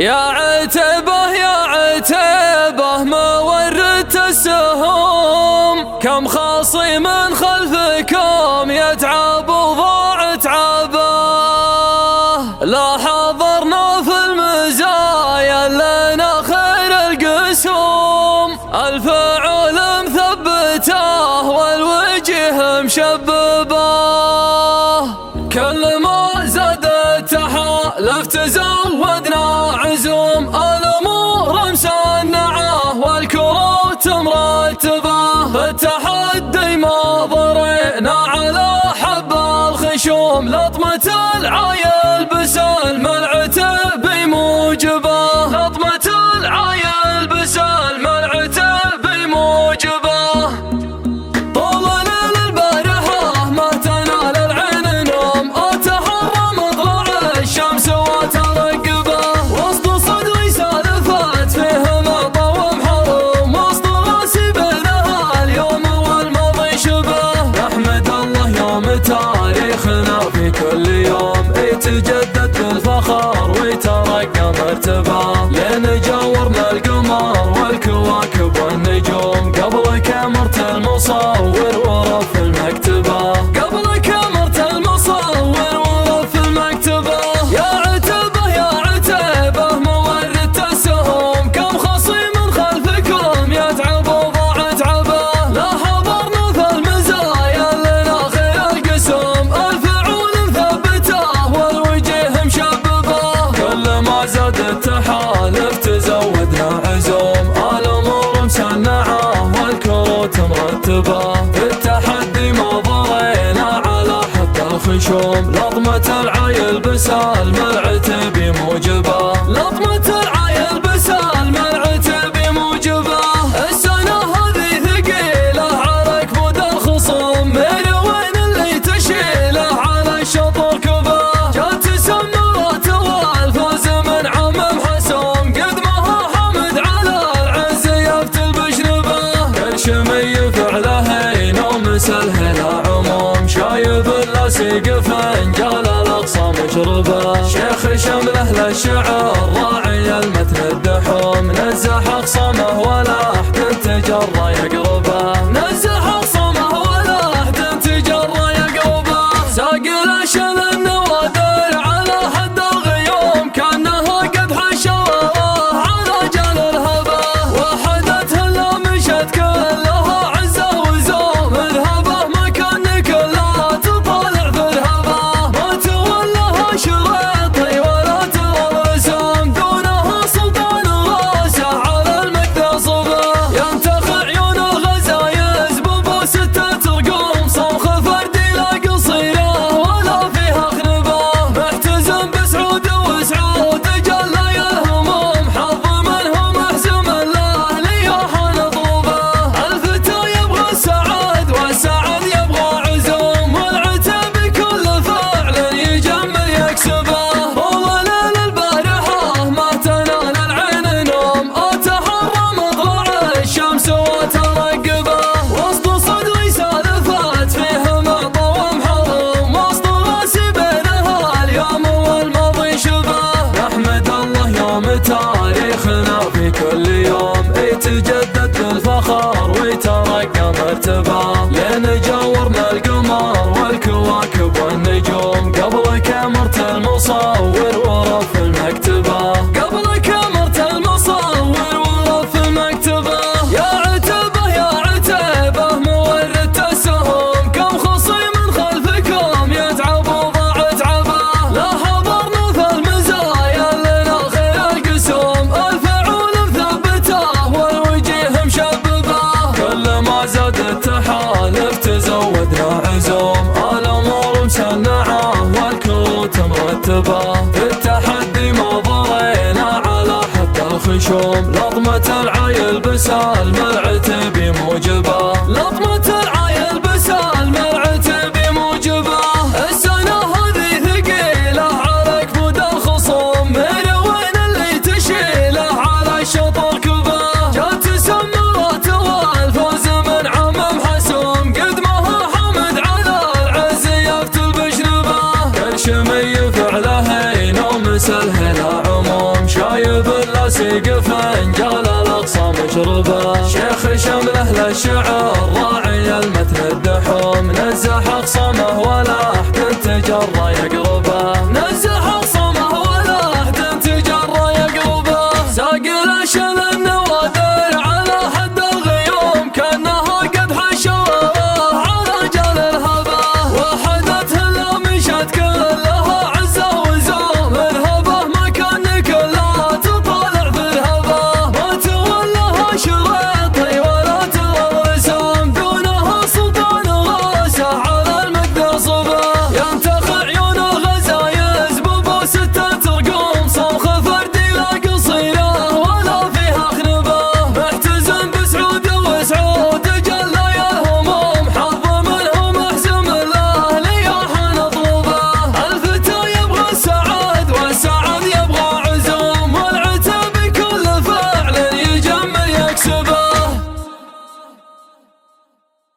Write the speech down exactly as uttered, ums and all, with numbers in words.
يا عتبه يا عتبه ما ورت السهوم، كم خصيم خلفكم يتعب وضاع تعبه. لا حضرنا في المزايا لنا خير القسوم، الفعول مثبته والوجه مشببه. كل ما زاد التحالف تزودنا عزوم، الامور مسنعه والكروت مرتبه. بالتحدي ما ضرينا على حب الخشوم، لطمة العايل بس الملعتب بموجبه. لطمة العايل بس الملعتب بموجبه. طول ليل البارحة ما تنال العين نوم، أتحرى مطلع الشمس وترقبه. وسط صدري سالفات فيه معطى ومحروم، وسط راسي بينها اليوم والماضي شبه. نحمد الله يوم تاريخنا في كل يوم يتجدد بالفخر ويترقى مرتبه. لين جاورنا القمر والكواكب والنجوم، قبلك مرت المصور ورف المكتبه. قبلك مرت المصور ورف المكتبه. يا عتبه يا عتبه ما ورت السهوم، كم خصيم خلفكم يتعب وضاع تعبه. لا حضرنا في المزايا لنا خير القسوم، الفعول مثبته والوجه مشببه. كل ما زاد التحالف تزودنا عزوم، الامور مسنعه والكروت مرتبه. في التحدي ما ضرينا على حد الخشوم، لطمة العايل بس الملعتب بموجبه. لطمة العايل بس الملعتب بموجبه. السنة هذه ثقيلة على كبود الخصوم، من وين اللي تشيله على الشطر كبه. جات سمرات والفوز من عمم حسوم، قد ما هو حمد على العز يفتل بشنبه. كل شمي فعله ينوم سله لا عموم، شايب اللاسق فنجال الاقصى مشربه. شيخ شمله للشعر راعي المتن الدحوم، نزح اخصامه ولا احد تجرى يقربه. نزح اخصامه ولا احد تجرى يقربه. ساق الاشل النوادر على حد الغيوم، كانه قد حشره على جال الهبه. وحدته لا مشت كلها عزه وزوم، اذهبه ما كان كلها تطالع في الهبه. ما تولها شريطي ولا ترى الرسوم، دونها سلطان راسه على المجد صبه. ينتخ عيون الغزايز ببو ستة رقوم، صمخ فردي لا قصيره ولا فيها خنبه. محتزم بسعود وسعود جلى الهموم، حظ منهم احزم الله لياح نطلبه. الفتى يبغى السعد والسعد يبغى عزوم، والعتب كل فعل يجمل يكسبه. طول ليل البارحة ما تنال العين نوم، أتحرى مطلع الشمس وترقبه. وسط صدري سالفات فيه معطى ومحروم، وسط راسي بينها اليوم والماضي شبه. نحمد الله يوم تاريخنا في كل يوم يتجدد بالفخر ويترقى مرتبه. لين جاورنا القمر والكواكب والنجوم، قبلك مرت المصور ورف المكتبه. قبلك مرت المصور ورف المكتبه. يا عتبه يا عتبه ما ورت السهوم، كم خصيم خلفكم يتعب وضاع تعبه. لا حضرنا في المزايا لنا خير القسوم، الفعول مثبته والوجه مشببه. كل ما زاد التحالف تزودنا عزوم، الامور مسنعه والكروت مرتبه. في التحدي ما ضرينا على حد الخشوم، لطمة العايل بس الملعتب بموجبه. لطمة العايل بس الملعتب بموجبه. السنة هذه ثقيلة على كبود الخصوم، من وين اللي تشيله على الشطر كبه. جات سمرات والفوز من عمم حسوم، قد ما هو حمد على العز يفتل بشنبه. كل شمي فعله ينوم سله لا عموم، شايب يسيق فنجال الأقصى مشربه. شيخ شمله للشعر راعي المتن الدحوم، نزح أقصامه ولا أحد تجرى